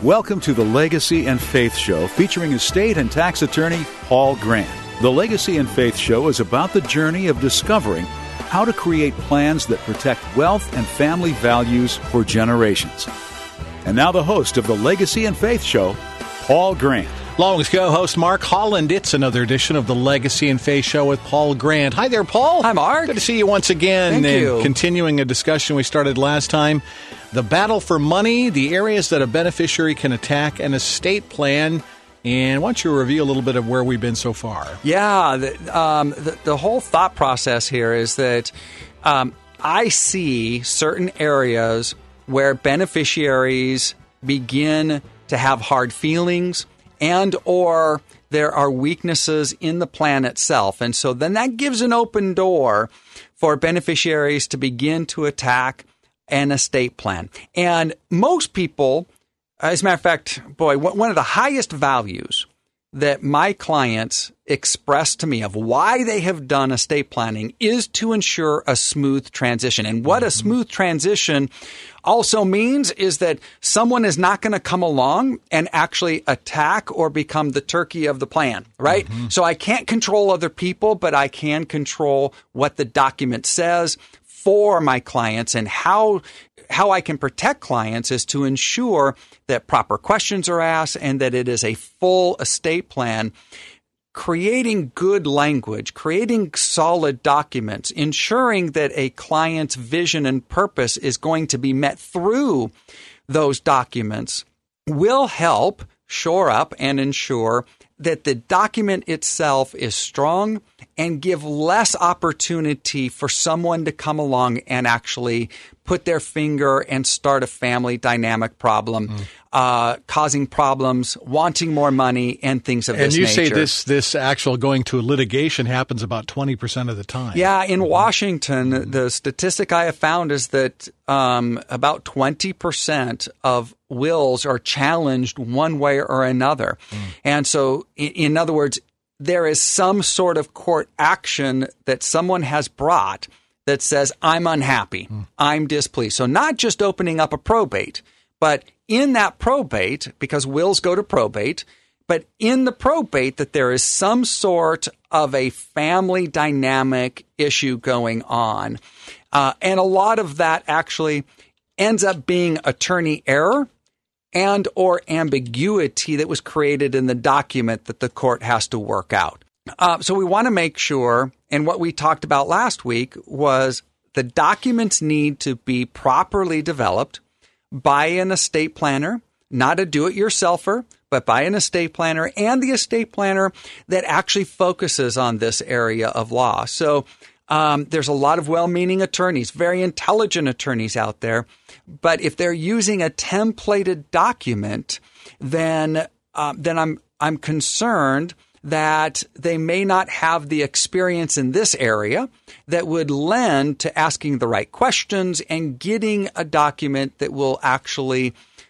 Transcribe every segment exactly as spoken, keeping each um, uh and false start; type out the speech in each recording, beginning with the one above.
Welcome to the Legacy and Faith Show, featuring estate and tax attorney Paul Grant. The Legacy and Faith Show is about the journey of discovering how to create plans that protect wealth and family values for generations. And now the host of the Legacy and Faith Show, Paul Grant. Along with co-host Mark Holland, it's another edition of the Legacy and Faith Show with Paul Grant. Hi there, Paul. Hi, Mark. Good to see you once again. Thank and you. Continuing a discussion we started last time, the battle for money, the areas that a beneficiary can attack an estate plan. And why don't you review a little bit of where we've been so far? Yeah, the, um, the, the whole thought process here is that um, I see certain areas where beneficiaries begin to have hard feelings and or there are weaknesses in the plan itself. And so then that gives an open door for beneficiaries to begin to attack an estate plan. And most people, as a matter of fact, boy, one of the highest values that my clients express to me of why they have done estate planning is to ensure a smooth transition. And what mm-hmm. a smooth transition also means is that someone is not going to come along and actually attack or become the turkey of the plan, right? Mm-hmm. So I can't control other people, but I can control what the document says for my clients. And how how I can protect clients is to ensure that proper questions are asked and that it is a full estate plan. Creating good language, creating solid documents, ensuring that a client's vision and purpose is going to be met through those documents will help shore up and ensure that the document itself is strong and give less opportunity for someone to come along and actually put their finger and start a family dynamic problem, mm. uh, causing problems, wanting more money, and things of and this nature. And you say this this actual going to litigation happens about twenty percent of the time. Yeah, in Washington, mm. the statistic I have found is that um, about twenty percent of wills are challenged one way or another. Mm. And so, in, in other words, there is some sort of court action that someone has brought that says, I'm unhappy, mm. I'm displeased. So not just opening up a probate, but in that probate, because wills go to probate, but in the probate that there is some sort of a family dynamic issue going on. Uh, and a lot of that actually ends up being attorney error and or ambiguity that was created in the document that the court has to work out. Uh, so we want to make sure, and what we talked about last week was the documents need to be properly developed by an estate planner, not a do-it-yourselfer, but by an estate planner, and the estate planner that actually focuses on this area of law. So um, there's a lot of well-meaning attorneys, very intelligent attorneys out there, but if they're using a templated document, then uh, then I'm I'm concerned that they may not have the experience in this area that would lend to asking the right questions and getting a document that will actually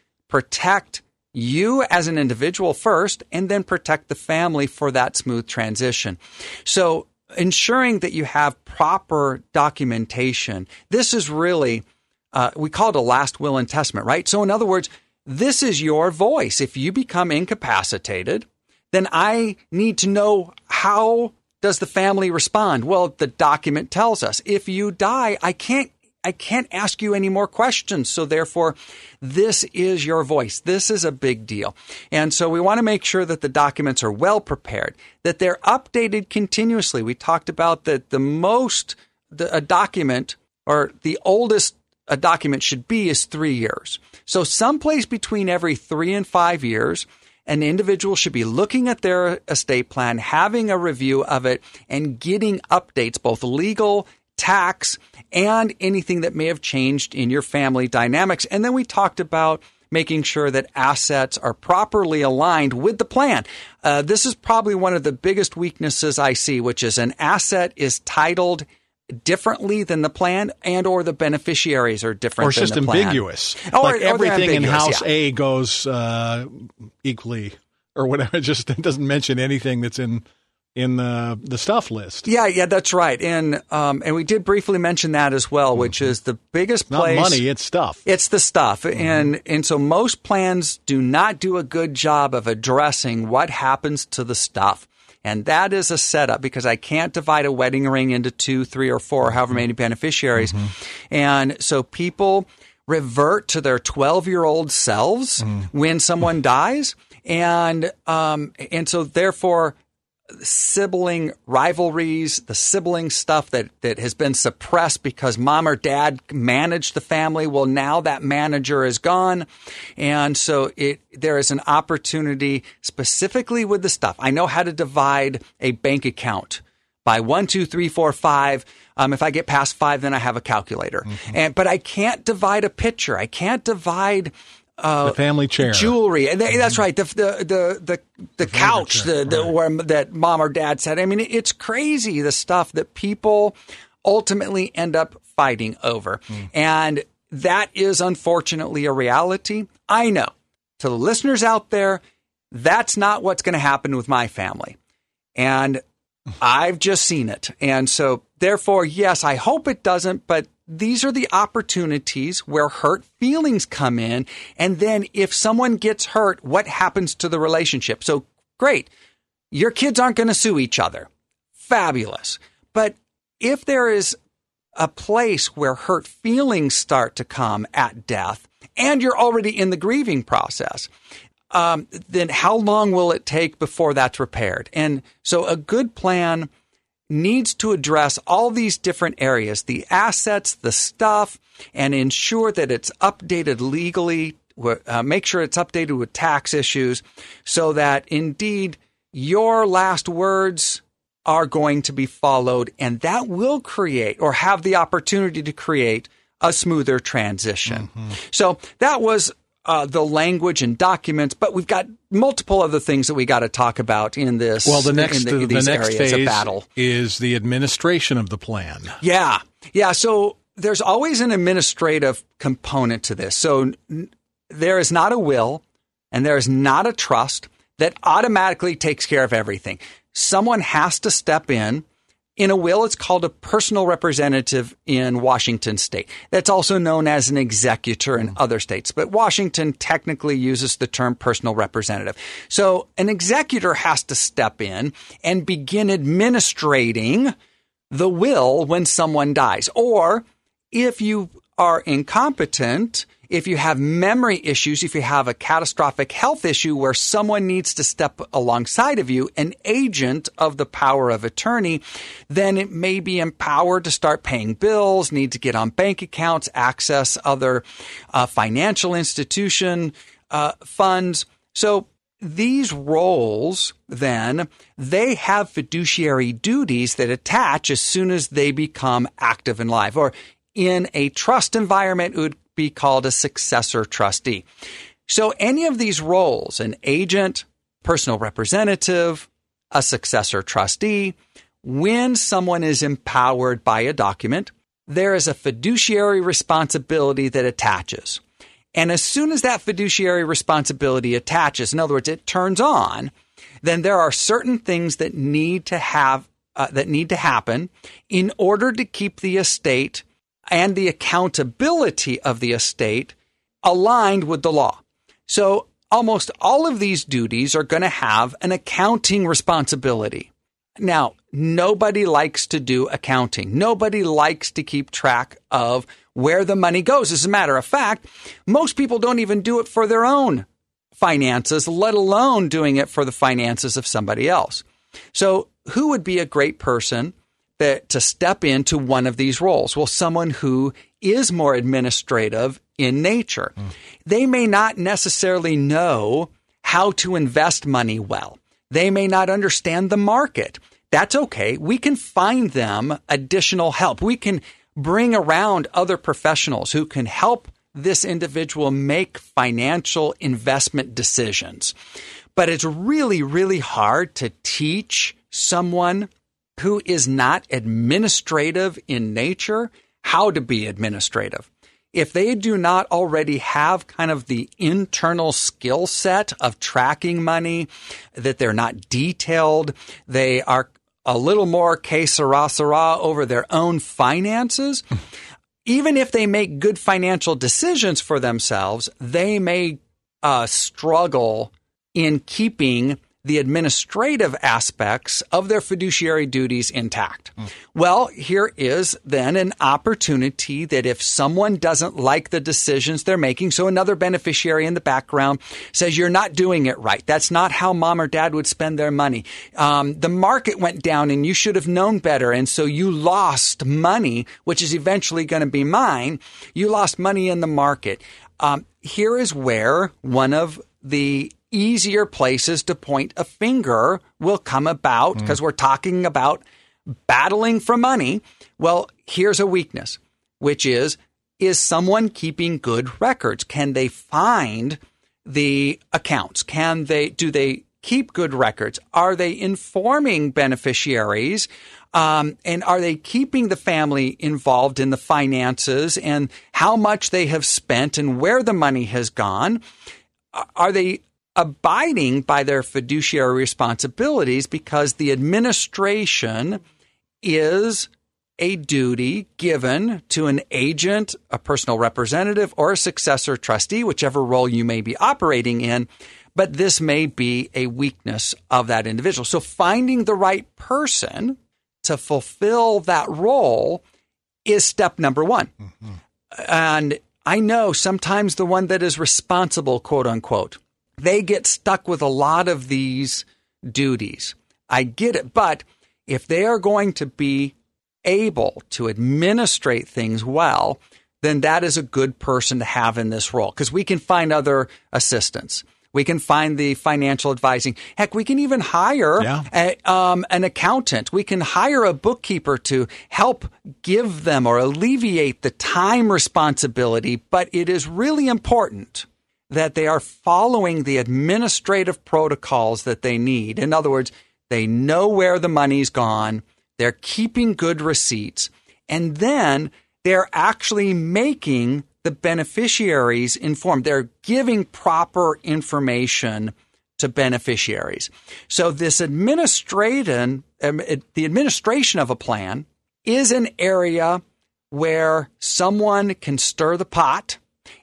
protect you as an individual first and then protect the family for that smooth transition. So ensuring that you have proper documentation, this is really, uh, we call it a last will and testament, right? So in other words, this is your voice. If you become incapacitated, then I need to know, how does the family respond? Well, the document tells us. If you die, I can't I can't ask you any more questions. So therefore, this is your voice. This is a big deal. And so we want to make sure that the documents are well prepared, that they're updated continuously. We talked about that the most the, a document or the oldest a document should be is three years. So someplace between every three and five years, an individual should be looking at their estate plan, having a review of it, and getting updates, both legal, tax, and anything that may have changed in your family dynamics. And then we talked about making sure that assets are properly aligned with the plan. Uh, this is probably one of the biggest weaknesses I see, which is an asset is titled differently than the plan, and or the beneficiaries are different or than the plan. Or just ambiguous. Or, like or everything in House yeah. A goes uh, equally, or whatever. It just doesn't mention anything that's in in the the stuff list. Yeah, yeah, that's right. And um, and we did briefly mention that as well, mm-hmm. which is the biggest Not place. Not money, it's stuff. It's the stuff. Mm-hmm. And and so most plans do not do a good job of addressing what happens to the stuff. And that is a setup because I can't divide a wedding ring into two, three, or four, or however many beneficiaries. Mm-hmm. And so people revert to their twelve-year-old selves mm. when someone dies. And um, and so therefore sibling rivalries, the sibling stuff that, that has been suppressed because mom or dad managed the family. Well, now that manager is gone. And so it there is an opportunity specifically with the stuff. I know how to divide a bank account by one, two, three, four, five. Um, if I get past five, then I have a calculator. Mm-hmm. And but I can't divide a picture. I can't divide Uh, the family chair, jewelry. That's right. The the the the, the, the couch, the, the right. where that mom or dad said. I mean, it's crazy the stuff that people ultimately end up fighting over, mm. and that is unfortunately a reality. I know. To the listeners out there, that's not what's going to happen with my family, and I've just seen it. And so, therefore, yes, I hope it doesn't, but these are the opportunities where hurt feelings come in. And then if someone gets hurt, what happens to the relationship? So great. Your kids aren't going to sue each other. Fabulous. But if there is a place where hurt feelings start to come at death and you're already in the grieving process, um, then how long will it take before that's repaired? And so a good plan needs to address all these different areas, the assets, the stuff, and ensure that it's updated legally, uh, make sure it's updated with tax issues so that indeed your last words are going to be followed, and that will create or have the opportunity to create a smoother transition. Mm-hmm. So that was Uh, the language and documents, but we've got multiple other things that we got to talk about in this. Well, the next, in the, the, the next phase of battle. is the administration of the plan. Yeah, yeah. So there's always an administrative component to this. So n- there is not a will, and there is not a trust that automatically takes care of everything. Someone has to step in. In a will, it's called a personal representative in Washington state. That's also known as an executor in other states. But Washington technically uses the term personal representative. So an executor has to step in and begin administrating the will when someone dies. Or if you are incompetent, if you have memory issues, if you have a catastrophic health issue where someone needs to step alongside of you, an agent of the power of attorney, then it may be empowered to start paying bills, need to get on bank accounts, access other uh, financial institution uh, funds. So these roles, then, they have fiduciary duties that attach as soon as they become active and live. Or in a trust environment, it would be called a successor trustee. So any of these roles, an agent, personal representative, a successor trustee, when someone is empowered by a document, there is a fiduciary responsibility that attaches. And as soon as that fiduciary responsibility attaches, in other words, it turns on, then there are certain things that need to have, uh, that need to happen in order to keep the estate and the accountability of the estate aligned with the law. So almost all of these duties are going to have an accounting responsibility. Now, nobody likes to do accounting. Nobody likes to keep track of where the money goes. As a matter of fact, most people don't even do it for their own finances, let alone doing it for the finances of somebody else. So who would be a great person that to step into one of these roles? Well, someone who is more administrative in nature. Mm. They may not necessarily know how to invest money well. They may not understand the market. That's okay. We can find them additional help. We can bring around other professionals who can help this individual make financial investment decisions. But it's really, really hard to teach someone who is not administrative in nature how to be administrative. if they do not already have kind of the internal skill set of tracking money, that they're not detailed, they are a little more que sera sera over their own finances, even if they make good financial decisions for themselves, they may uh, struggle in keeping the administrative aspects of their fiduciary duties intact. Mm. Well, here is then an opportunity that if someone doesn't like the decisions they're making, so another beneficiary in the background says, you're not doing it right. That's not how mom or dad would spend their money. Um, the market went down and you should have known better. And so you lost money, which is eventually going to be mine. You lost money in the market. Um, here is where one of the easier places to point a finger will come about, because mm. we're talking about battling for money. Well, here's a weakness, which is, is someone keeping good records? Can they find the accounts? Can they, do they keep good records? Are they informing beneficiaries? Um, and are they keeping the family involved in the finances and how much they have spent and where the money has gone? Are they abiding by their fiduciary responsibilities, because the administration is a duty given to an agent, a personal representative, or a successor trustee, whichever role you may be operating in. But this may be a weakness of that individual. So finding the right person to fulfill that role is step number one. Mm-hmm. And I know sometimes the one that is responsible, quote unquote, they get stuck with a lot of these duties. I get it. But if they are going to be able to administrate things well, then that is a good person to have in this role, because we can find other assistants. We can find the financial advising. Heck, we can even hire yeah. a, um, an accountant. We can hire a bookkeeper to help give them or alleviate the time responsibility. But it is really important that they are following the administrative protocols that they need. In other words, they know where the money's gone, they're keeping good receipts, and then they're actually making the beneficiaries informed. They're giving proper information to beneficiaries. So this administration, um, it, the administration of a plan is an area where someone can stir the pot,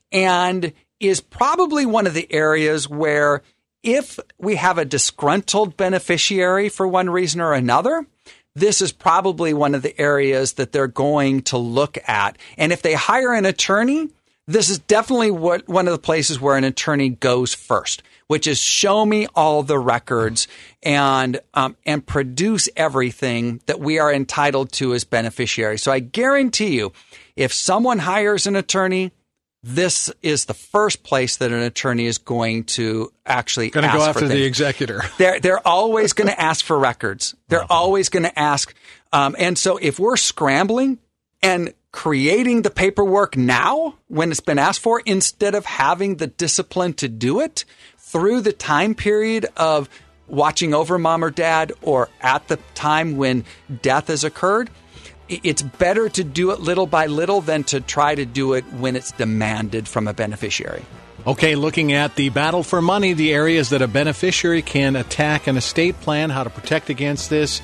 and is probably one of the areas where if we have a disgruntled beneficiary for one reason or another, this is probably one of the areas that they're going to look at. And if they hire an attorney, this is definitely what one of the places where an attorney goes first, which is show me all the records and um, and produce everything that we are entitled to as beneficiaries. So I guarantee you, if someone hires an attorney, this is the first place that an attorney is going to actually going to ask go after for the executor. They're they're always going to ask for records. They're uh-huh. always going to ask. Um, and so if we're scrambling and creating the paperwork now when it's been asked for, instead of having the discipline to do it through the time period of watching over mom or dad or at the time when death has occurred, it's better to do it little by little than to try to do it when it's demanded from a beneficiary. Okay, looking at the battle for money, the areas that a beneficiary can attack an estate plan, how to protect against this.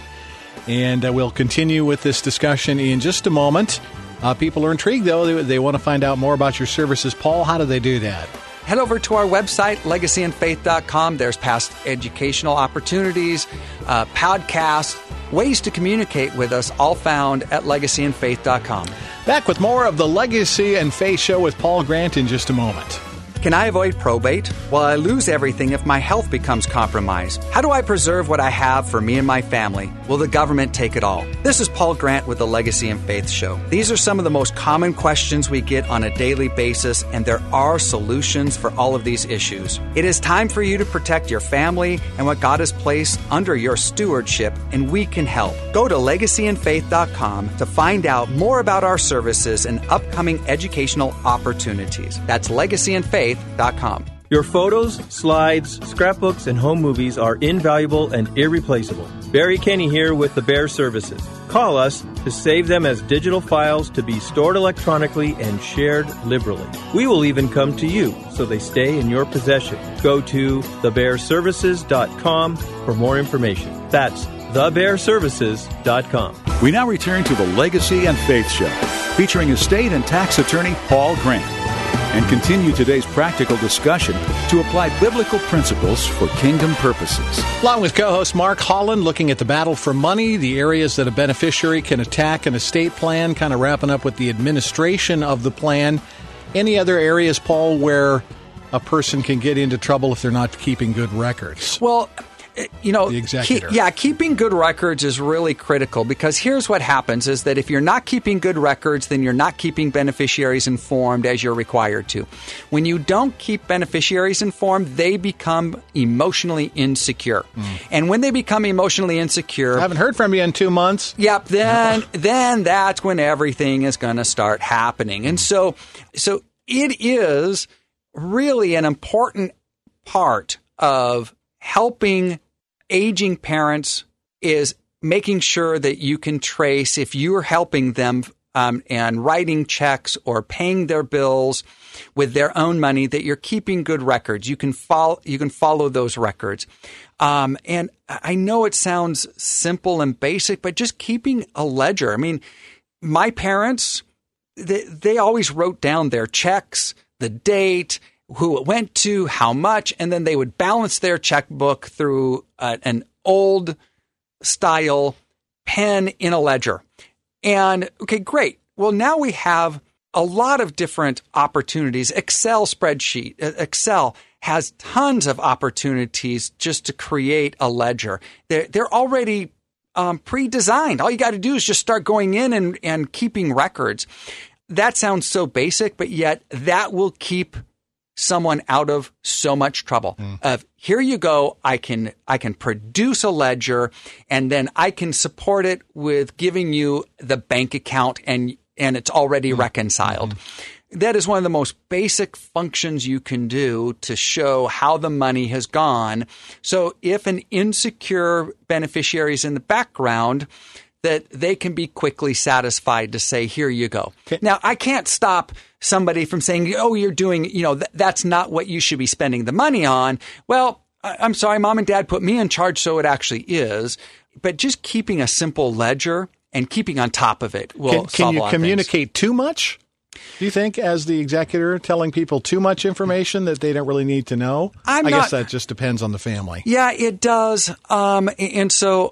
And uh, we'll continue with this discussion in just a moment. Uh, people are intrigued, though. They, they want to find out more about your services. Paul, how do they do that? Head over to our website, legacy and faith dot com. There's past educational opportunities, uh, podcasts, ways to communicate with us, all found at legacy and faith dot com. Back with more of the Legacy and Faith Show with Paul Grant in just a moment. Can I avoid probate? Will I lose everything if my health becomes compromised? How do I preserve what I have for me and my family? Will the government take it all? This is Paul Grant with the Legacy and Faith Show. These are some of the most common questions we get on a daily basis, and there are solutions for all of these issues. It is time for you to protect your family and what God has placed under your stewardship, and we can help. Go to legacy and faith dot com to find out more about our services and upcoming educational opportunities. That's legacy and faith dot com. Your photos, slides, scrapbooks, and home movies are invaluable and irreplaceable. Barry Kenny here with the Bear Services. Call us to save them as digital files to be stored electronically and shared liberally. We will even come to you so they stay in your possession. Go to the bear services dot com for more information. That's the bear services dot com. We now return to the Legacy and Faith Show, featuring estate and tax attorney Paul Grant, and continue today's practical discussion to apply biblical principles for kingdom purposes. Along with co-host Mark Holland, looking at the battle for money, the areas that a beneficiary can attack an estate plan, kind of wrapping up with the administration of the plan. Any other areas, Paul, where a person can get into trouble if they're not keeping good records? Well, you know, the executor. Keep, yeah, keeping good records is really critical, because here's what happens is that if you're not keeping good records, then you're not keeping beneficiaries informed as you're required to. When you don't keep beneficiaries informed, they become emotionally insecure. Mm. And when they become emotionally insecure... I haven't heard from you in two months. Yep, then then that's when everything is going to start happening. And so, so it is really an important part of helping aging parents is making sure that you can trace, if you're helping them um, and writing checks or paying their bills with their own money, that you're keeping good records. You can follow, you can follow those records. Um, and I know it sounds simple and basic, but just keeping a ledger. I mean, my parents, they, they always wrote down their checks, the date, who it went to, how much, and then they would balance their checkbook through uh, an old style pen in a ledger. And okay, great. Well, now we have a lot of different opportunities. Excel spreadsheet, Excel has tons of opportunities just to create a ledger. They're, they're already um, pre-designed. All you got to do is just start going in and, and keeping records. That sounds so basic, but yet that will keep someone out of so much trouble. Mm. Of here you go, I can I can produce a ledger, and then I can support it with giving you the bank account, and and it's already mm. reconciled. Mm. That is one of the most basic functions you can do to show how the money has gone. So if an insecure beneficiary is in the background, that they can be quickly satisfied to say, here you go. Okay. Now, I can't stop somebody from saying, oh, you're doing, you know, th- that's not what you should be spending the money on. Well, I- I'm sorry, mom and dad put me in charge, so it actually is. But just keeping a simple ledger and keeping on top of it will can, can solve a lot you communicate of things. Too much? Do you think, as the executor, telling people too much information that they don't really need to know? I'm I not, guess that just depends on the family. Yeah, it does. Um, and so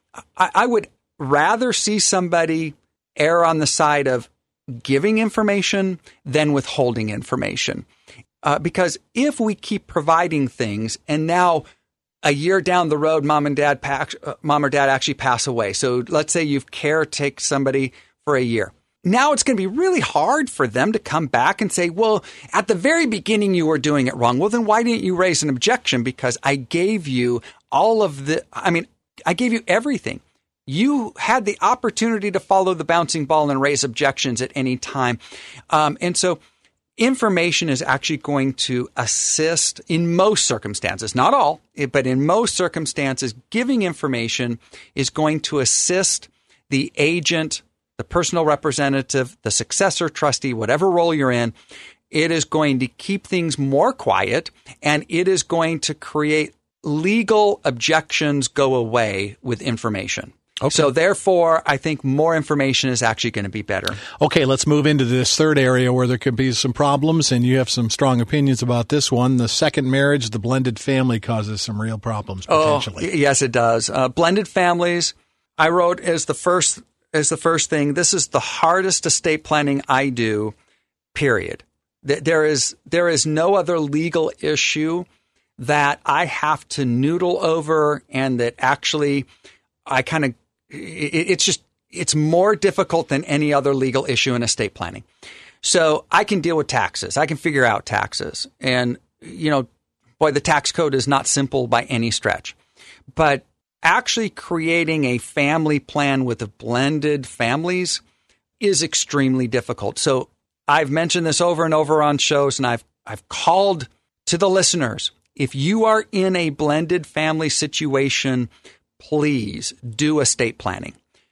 I, I would rather see somebody err on the side of giving information than withholding information. Uh, because if we keep providing things, and now a year down the road, mom and dad, pack, uh, mom or dad actually pass away. So let's say you've caretaken somebody for a year. Now it's going to be really hard for them to come back and say, well, at the very beginning you were doing it wrong. Well, then why didn't you raise an objection? Because I gave you all of the, I mean, I gave you everything. You had the opportunity to follow the bouncing ball and raise objections at any time. Um, and so information is actually going to assist in most circumstances, not all, but in most circumstances, giving information is going to assist the agent, the personal representative, the successor trustee, whatever role you're in. It is going to keep things more quiet, and it is going to create legal objections go away with information. Okay. So therefore, I think more information is actually going to be better. Okay, let's move into this third area where there could be some problems, and you have some strong opinions about this one. The second marriage, the blended family, causes some real problems potentially. Oh, yes, it does. Uh, blended families, I wrote as the first as the first thing, this is the hardest estate planning I do, period. There is there is no other legal issue that I have to noodle over, and that actually I kind of It's just, it's more difficult than any other legal issue in estate planning. So I can deal with taxes. I can figure out taxes. And, you know, boy, the tax code is not simple by any stretch. But actually creating a family plan with the blended families is extremely difficult. So I've mentioned this over and over on shows, and I've I've called to the listeners. If you are in a blended family situation, please do estate planning.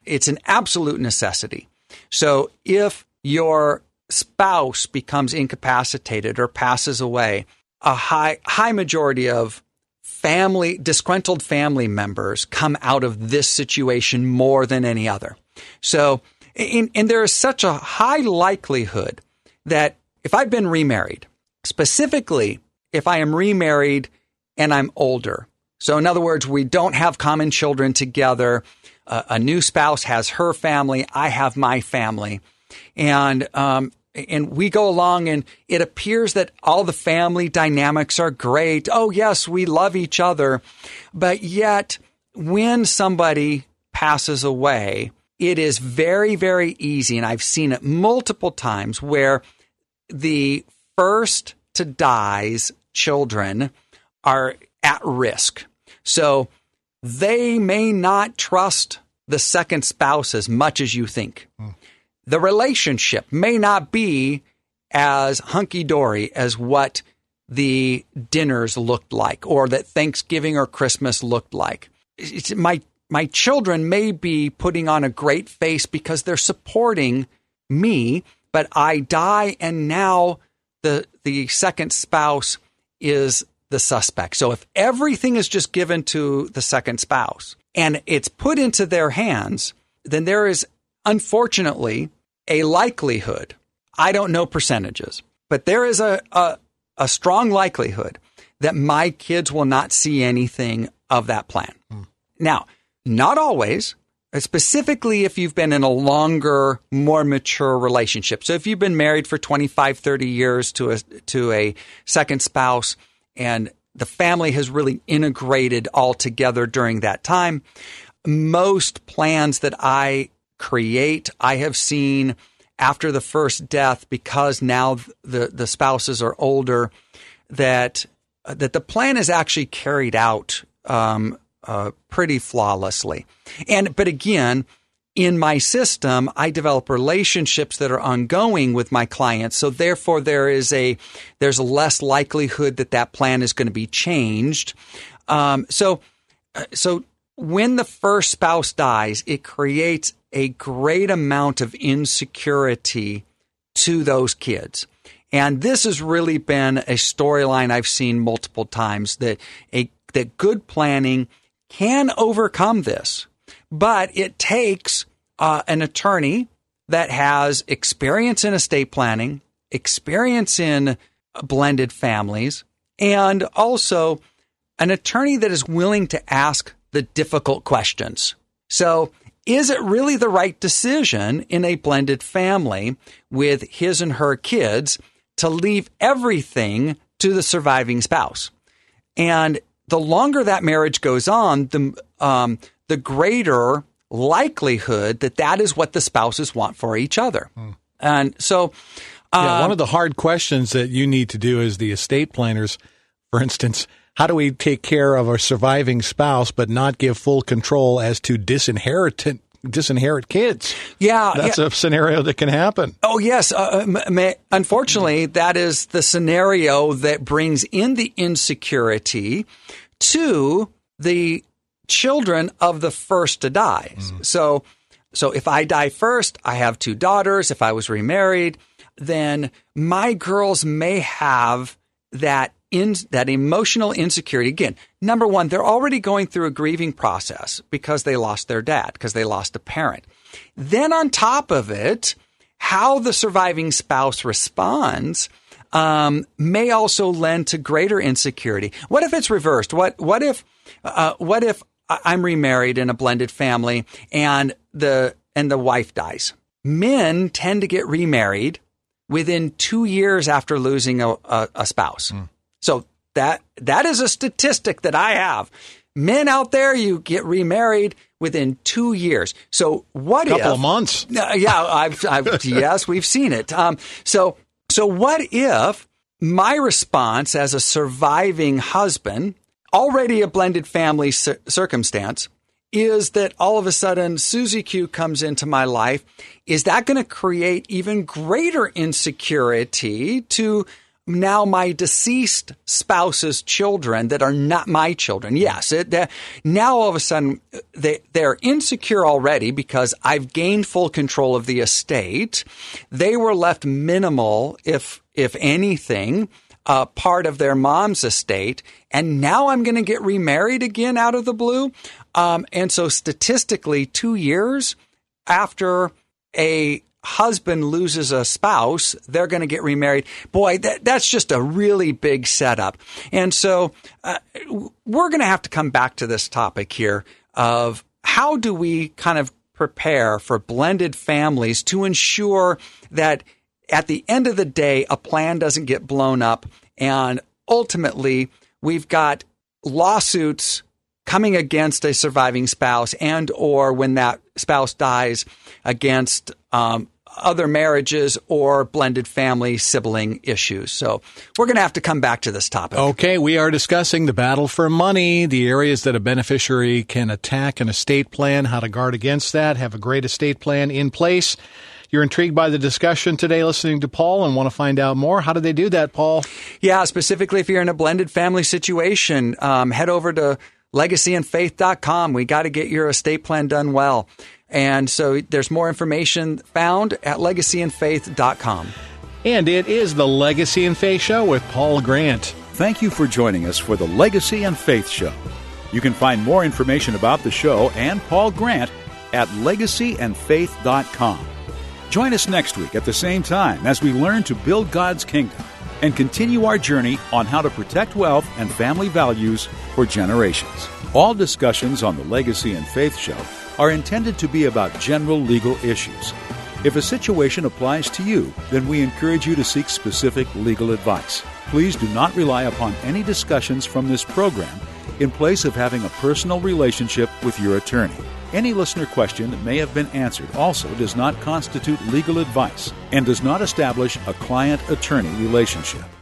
it's an absolute necessity. So if your spouse becomes incapacitated or passes away, a high high majority of family, disgruntled family members come out of this situation more than any other. So, and, and there is such a high likelihood that if I've been remarried, specifically if I am remarried and I'm older, so in other words, we don't have common children together, uh, a new spouse has her family, I have my family, and um, and we go along and it appears that all the family dynamics are great. Oh, yes, we love each other. But yet when somebody passes away, it is very, very easy. And I've seen it multiple times where the first to die's children are at risk. So they may not trust the second spouse as much as you think. Mm. The relationship may not be as hunky-dory as what the dinners looked like or that Thanksgiving or Christmas looked like. It's, my my children may be putting on a great face because they're supporting me, but I die and now the the second spouse is the suspect. So if everything is just given to the second spouse and it's put into their hands, then there is unfortunately a likelihood, I don't know percentages, but there is a, a, a strong likelihood that my kids will not see anything of that plan. Mm. Now, not always, specifically if you've been in a longer, more mature relationship. So if you've been married for twenty-five, thirty years to a, to a second spouse and the family has really integrated all together during that time, most plans that I create, I have seen after the first death, because now the, the spouses are older, that that the plan is actually carried out um, uh, pretty flawlessly. And but again, in my system, I develop relationships that are ongoing with my clients, so therefore there is a there's a less likelihood that that plan is going to be changed. Um, so so when the first spouse dies, it creates a great amount of insecurity to those kids. And this has really been a storyline I've seen multiple times, that a that good planning can overcome this. But it takes uh, an attorney that has experience in estate planning, experience in blended families, and also an attorney that is willing to ask the difficult questions. So, is it really the right decision in a blended family with his and her kids to leave everything to the surviving spouse? And the longer that marriage goes on, the um, the greater likelihood that that is what the spouses want for each other. Hmm. And so, uh, yeah, one of the hard questions that you need to do as the estate planners, for instance, how do we take care of our surviving spouse but not give full control as to disinherit disinherit kids? Yeah, that's yeah. a scenario that can happen. Oh, yes. Uh, may, unfortunately, that is the scenario that brings in the insecurity to the children of the first to die. Mm. So, so if I die first, I have two daughters. If I was remarried, then my girls may have that in that emotional insecurity. Again, number one, they're already going through a grieving process because they lost their dad, because they lost a parent. Then on top of it, how the surviving spouse responds um, may also lend to greater insecurity. What if it's reversed? What what if uh, what if I'm remarried in a blended family and the and the wife dies? Men tend to get remarried within two years after losing a, a, a spouse. Mm. So that that is a statistic that I have. Men out there, you get remarried within two years. So what if... A couple of months. Uh, yeah, I've, I've yes, we've seen it. Um, so so what if my response as a surviving husband, already a blended family cir- circumstance, is that all of a sudden Susie Q comes into my life? Is that going to create even greater insecurity to now my deceased spouse's children that are not my children. Yes, it, uh, now all of a sudden they, they're insecure already because I've gained full control of the estate. They were left minimal, if if anything, uh, part of their mom's estate. And now I'm going to get remarried again out of the blue. Um, and so statistically, two years after a husband loses a spouse, they're going to get remarried. Boy, that, that's just a really big setup. And so uh, we're going to have to come back to this topic here of how do we kind of prepare for blended families to ensure that at the end of the day, a plan doesn't get blown up. And ultimately, we've got lawsuits coming against a surviving spouse and or when that spouse dies against um, other marriages or blended family sibling issues. So we're going to have to come back to this topic. Okay, we are discussing the battle for money, the areas that a beneficiary can attack an estate plan, how to guard against that, have a great estate plan in place. You're intrigued by the discussion today listening to Paul and want to find out more. How do they do that, Paul? Yeah, specifically if you're in a blended family situation, um, head over to legacy and faith dot com. We got to get your estate plan done well. And so there's more information found at legacy and faith dot com. And it is the Legacy and Faith Show with Paul Grant. Thank you for joining us for the Legacy and Faith Show. You can find more information about the show and Paul Grant at legacy and faith dot com. Join us next week at the same time as we learn to build God's kingdom and continue our journey on how to protect wealth and family values for generations. All discussions on the Legacy and Faith Show are intended to be about general legal issues. If a situation applies to you, then we encourage you to seek specific legal advice. Please do not rely upon any discussions from this program in place of having a personal relationship with your attorney. Any listener question that may have been answered also does not constitute legal advice and does not establish a client-attorney relationship.